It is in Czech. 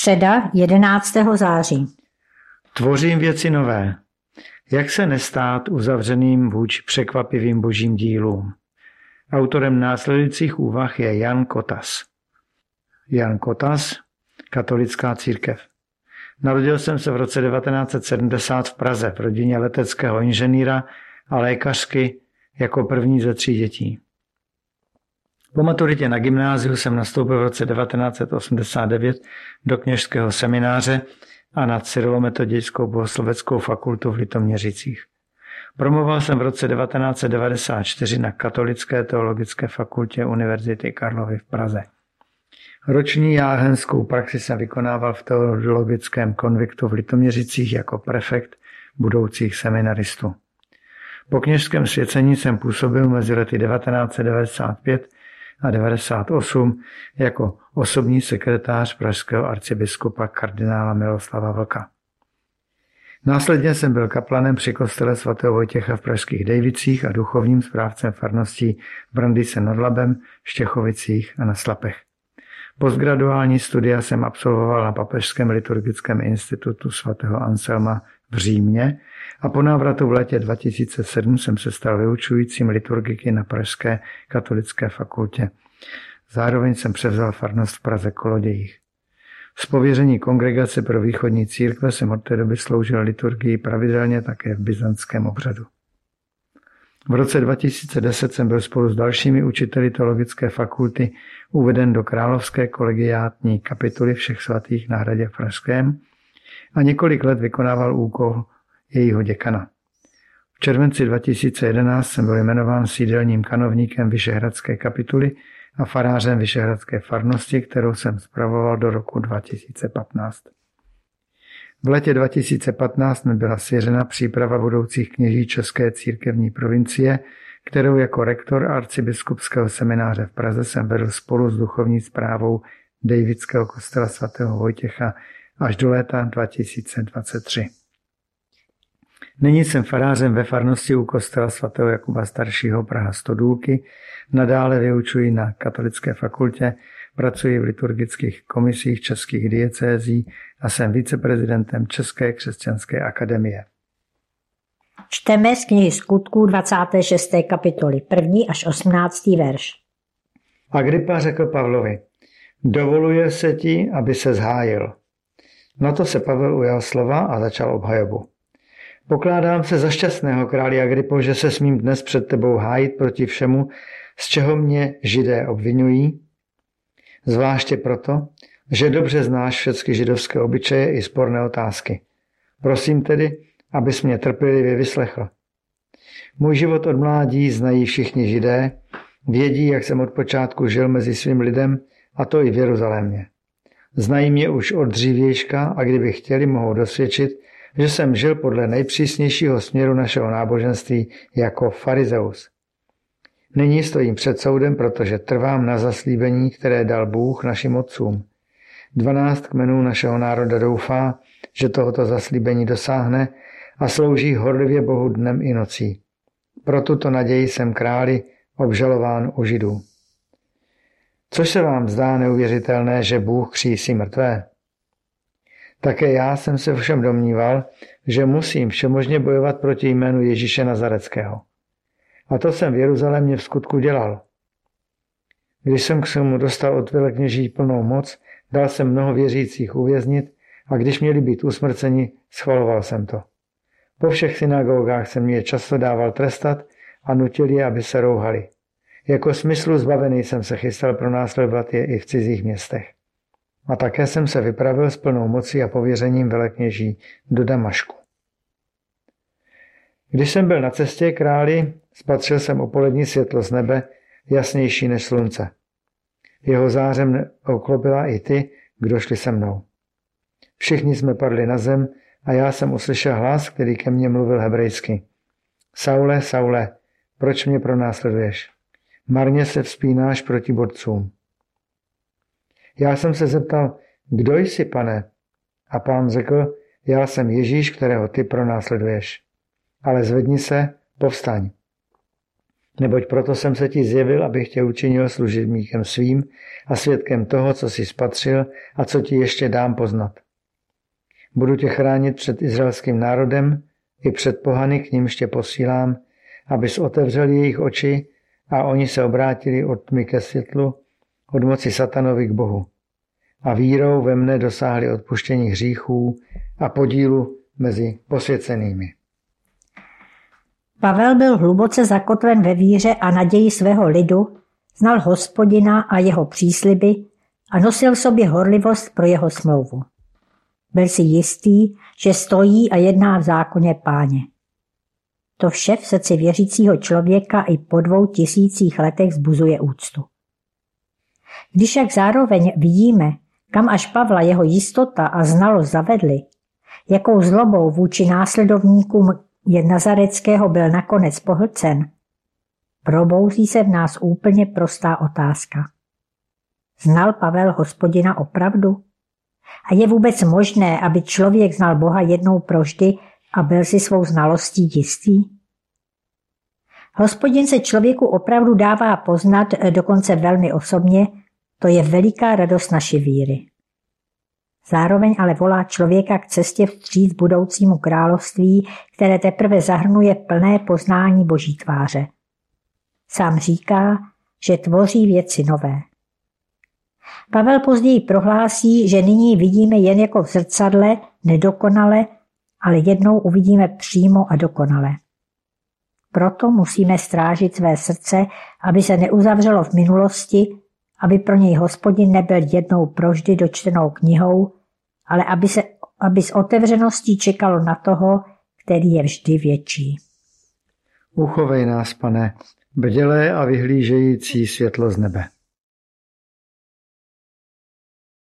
Středa 11. září. Tvořím věci nové. Jak se nestát uzavřeným vůči překvapivým božím dílům? Autorem následujících úvah je Jan Kotas. Jan Kotas, katolická církev. Narodil jsem se v roce 1970 v Praze v rodině leteckého inženýra a lékařky jako první ze 3 dětí. Po maturitě na gymnáziu jsem nastoupil v roce 1989 do kněžského semináře a na Cyrilometodějskou bohosloveckou fakultu v Litoměřicích. Promoval jsem v roce 1994 na Katolické teologické fakultě Univerzity Karlovy v Praze. Roční jáhenskou praxi jsem vykonával v teologickém konviktu v Litoměřicích jako prefekt budoucích seminaristů. Po kněžském svěcení jsem působil mezi lety 1995 a 1998 jako osobní sekretář pražského arcibiskupa kardinála Miloslava Vlka. Následně jsem byl kaplanem při kostele sv. Vojtěcha v pražských Dejvicích a duchovním správcem farností v Brandýse nad Labem, Štěchovicích a na Slapech. Postgraduální studia jsem absolvoval na Papežském liturgickém institutu sv. Anselma v Římě a po návratu v létě 2007 jsem se stal vyučujícím liturgiky na Pražské katolické fakultě. Zároveň jsem převzal farnost v Praze Kolodějích. Z pověření Kongregace pro východní církve jsem od té doby sloužil liturgii pravidelně také v byzantském obřadu. V roce 2010 jsem byl spolu s dalšími učiteli teologické fakulty uveden do Královské kolegiátní kapituly Všech svatých na hradě v Pražském a několik let vykonával úkol jejího děkana. V červenci 2011 jsem byl jmenován sídelním kanovníkem Vyšehradské kapituly a farářem Vyšehradské farnosti, kterou jsem spravoval do roku 2015. V letě 2015 mi byla svěřena příprava budoucích kněží České církevní provincie, kterou jako rektor arcibiskupského semináře v Praze jsem vedl spolu s duchovní správou Dejvického kostela sv. Vojtěcha až do léta 2023. Nyní jsem farářem ve farnosti u kostela sv. Jakuba staršího Praha Stodůlky, nadále vyučuji na Katolické fakultě, pracuji v liturgických komisích českých diecézí a jsem viceprezidentem České křesťanské akademie. Čteme z knihy Skutků 26. kapitoly, 1. až 18. verš. Agripa řekl Pavlovi, dovoluje se ti, aby se zhájil. Na to se Pavel ujal slova a začal obhajobu. Pokládám se za šťastného, králi Agripo, že se smím dnes před tebou hájit proti všemu, z čeho mě Židé obvinují, zvláště proto, že dobře znáš všechny židovské obyčeje i sporné otázky. Prosím tedy, abys mě trpělivě vyslechl. Můj život od mládí znají všichni Židé, vědí, jak jsem od počátku žil mezi svým lidem, a to i v Jeruzalémě. Znají mě už od dřívějška a kdyby chtěli, mohou dosvědčit, že jsem žil podle nejpřísnějšího směru našeho náboženství jako farizeus. Nyní stojím před soudem, protože trvám na zaslíbení, které dal Bůh našim otcům. 12 kmenů našeho národa doufá, že tohoto zaslíbení dosáhne a slouží horlivě Bohu dnem i nocí. Pro tuto naději jsem králi obžalován u Židů. Což se vám zdá neuvěřitelné, že Bůh křísí mrtvé? Také já jsem se všem domníval, že musím všemožně bojovat proti jménu Ježíše Nazareckého. A to jsem v Jeruzalémě v skutku dělal. Když jsem k svému dostal od velekněží plnou moc, dal jsem mnoho věřících uvěznit a když měli být usmrceni, schvaloval jsem to. Po všech synagogách jsem je často dával trestat a nutil je, aby se rouhali. Jako smyslu zbavený jsem se chystal pronásledovat je i v cizích městech. A také jsem se vypravil s plnou mocí a pověřením velekněží do Damašku. Když jsem byl na cestě králi, spatřil jsem opolední světlo z nebe, jasnější než slunce. Jeho zářem oklopila i ty, kdo šli se mnou. Všichni jsme padli na zem a já jsem uslyšel hlas, který ke mně mluvil hebrejsky. Saule, Saule, proč mě pronásleduješ? Marně se vzpínáš proti borcům. Já jsem se zeptal, kdo jsi, pane? A pán řekl, já jsem Ježíš, kterého ty pronásleduješ. Ale zvedni se, povstaň. Neboť proto jsem se ti zjevil, abych tě učinil služebníkem svým a svědkem toho, co jsi spatřil a co ti ještě dám poznat. Budu tě chránit před izraelským národem i před pohany, k nímž tě posílám, abys otevřel jejich oči a oni se obrátili od tmy ke světlu, od moci satanovi k Bohu. A vírou ve mne dosáhli odpuštění hříchů a podílu mezi posvěcenými. Pavel byl hluboce zakotven ve víře a naději svého lidu, znal Hospodina a jeho přísliby a nosil v sobě horlivost pro jeho smlouvu. Byl si jistý, že stojí a jedná v zákoně Páně. To vše v srdci věřícího člověka i po 2000 letech vzbuzuje úctu. Když však zároveň vidíme, kam až Pavla jeho jistota a znalost zavedly, jakou zlobou vůči následovníkům Nazareckého byl nakonec pohlcen, probouzí se v nás úplně prostá otázka. Znal Pavel Hospodina opravdu? A je vůbec možné, aby člověk znal Boha jednou provždy a byl si svou znalostí jistý? Hospodin se člověku opravdu dává poznat, dokonce velmi osobně, to je veliká radost naší víry. Zároveň ale volá člověka k cestě vstříc budoucímu království, které teprve zahrnuje plné poznání Boží tváře. Sám říká, že tvoří věci nové. Pavel později prohlásí, že nyní vidíme jen jako v zrcadle, nedokonale, ale jednou uvidíme přímo a dokonale. Proto musíme strážit své srdce, aby se neuzavřelo v minulosti, aby pro něj Hospodin nebyl jednou provždy dočtenou knihou, ale aby s otevřeností čekalo na toho, který je vždy větší. Uchovej nás, Pane, bdělé a vyhlížející světlo z nebe.